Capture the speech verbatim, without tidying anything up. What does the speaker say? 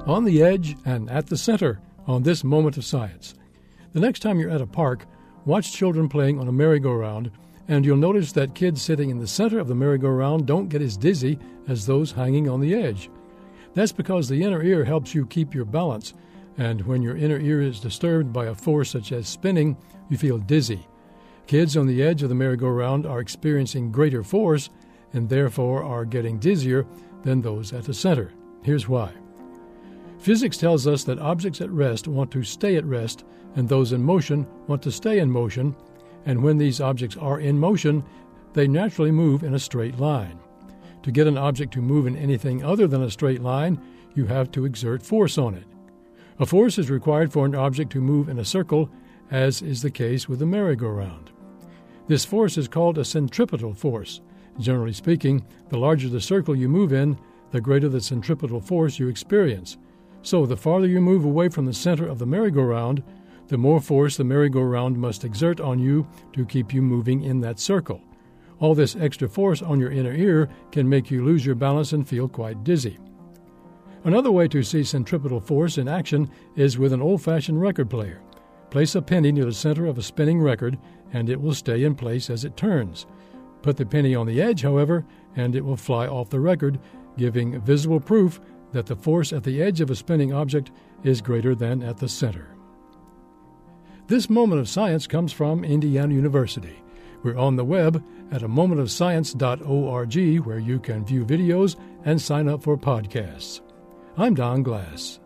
on the edge, and at the center on this Moment of Science. The next time you're at a park, watch children playing on a merry-go-round, and you'll notice that kids sitting in the center of the merry-go-round don't get as dizzy as those hanging on the edge. That's because the inner ear helps you keep your balance, and when your inner ear is disturbed by a force such as spinning, you feel dizzy. Kids on the edge of the merry-go-round are experiencing greater force and therefore are getting dizzier than those at the center. Here's why. Physics tells us that objects at rest want to stay at rest, and those in motion want to stay in motion, and when these objects are in motion, they naturally move in a straight line. To get an object to move in anything other than a straight line, you have to exert force on it. A force is required for an object to move in a circle, as is the case with the merry-go-round. This force is called a centripetal force. Generally speaking, the larger the circle you move in, the greater the centripetal force you experience. So the farther you move away from the center of the merry-go-round, the more force the merry-go-round must exert on you to keep you moving in that circle. All this extra force on your inner ear can make you lose your balance and feel quite dizzy. Another way to see centripetal force in action is with an old-fashioned record player. Place a penny near the center of a spinning record, and it will stay in place as it turns. Put the penny on the edge, however, and it will fly off the record, giving visible proof that the force at the edge of a spinning object is greater than at the center. This Moment of Science comes from Indiana University. We're on the web at a moment of science dot org, where you can view videos and sign up for podcasts. I'm Don Glass.